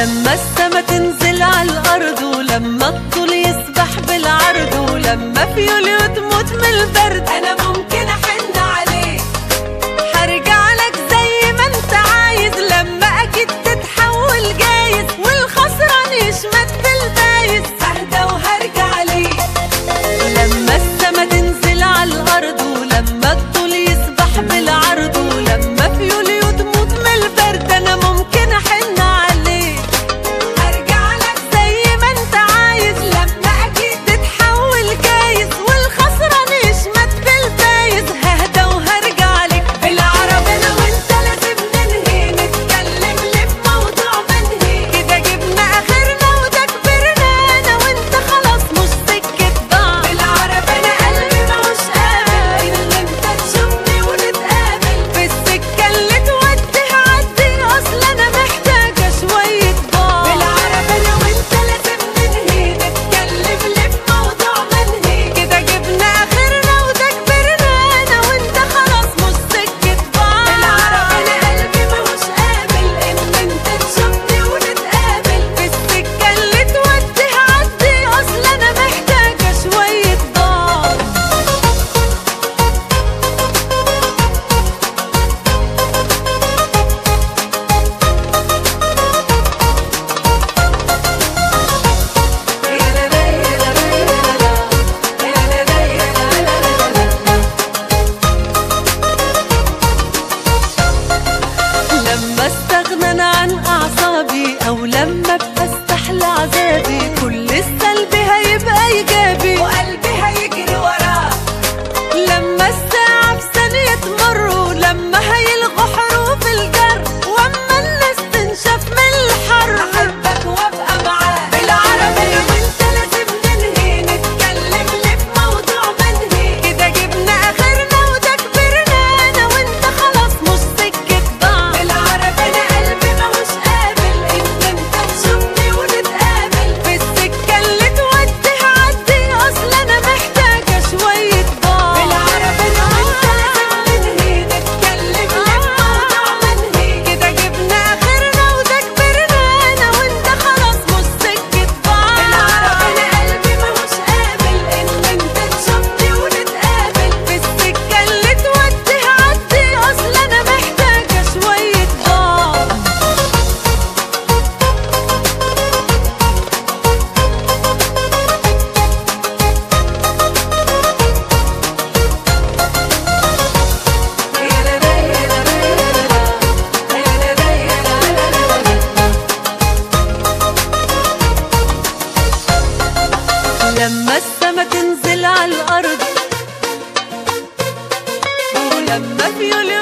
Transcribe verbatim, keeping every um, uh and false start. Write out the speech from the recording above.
لما السما تنزل على الأرض، ولما الطول يسبح بالعرض، ولما في يوليو تموت من البرد، أنا ممكن أحن عليك هرجع لك زي ما أنت عايز، لما أكيد تتحول جايز والخسران يشمت بالبايز، ههدى وهرجع ليك. لما السما تنزل على الأرض، ولما الطول يسبح بالعرض، ولما في يوليو تموت من البرد، أنا ممكن أحن عليك هرجع لك زي ما أنت عايز، لما أكيد تتحول جايز والخسران يشمت بالبايز، ههدى وهرجع لك. بالعربي أنا وأنت لازم ننهي، نتكلم ليه في موضوع منهي، كده جبنا آخرنا وده كبرنا، أنا وأنت خلاص مش سكة بعض. بالعربي أنا قلبي ماهوش قابل إن أنت تشوفني ونتقابل، في السكة اللي تودي هعدي، أصل أنا محتاجة شوية بعض. بالعربي أنا وأنت لازم ننهي، نتكلم ليه في موضوع منهي، كده جبنا آخرنا وده كبرنا، أنا وأنت خلاص مش سكة بعض. بالعربي أنا قلبي ماهوش قابل إن أنت تشوفني ونتقابل، في السكة اللي تودي هعدي، أصل أنا محتاجة شوية بعض. لما استغنى عن أعصابي، أو لما ابقى استحلى عذابي، كل السلبي هيبقى إيجابي وقلبي هيجري وراه. لما الساعة في ثانية تمر، ولما هيلغوا حروف الجر، وأما الناس تنشف من الحر، أحبك وأبقى معاك. بالعربي أنا وأنت لازم ننهي، نتكلم ليه في موضوع منهي، كده جبنا آخرنا وده كبرنا، أنا وأنت خلاص مش سكة بعض. بالعربي أنا قلبي ماهوش قابل إن أنت تشوفني ونتقابل، في السكة اللي تودي هعدي، أصل أنا محتاجة شوية بعض. بالعربي أنا وأنت لازم ننهي، نتكلم ليه في موضوع منهي، كده جبنا آخرنا وده كبرنا، أنا وأنت خلاص مش سكة بعض. بالعربي أنا قلبي ماهوش قابل إن أنت تشوفني ونتقابل، في السكة اللي تودي هعدي، أصل أنا محتاجة شوية بعض. لما السما تنزل على الأرض، ولما في يوليو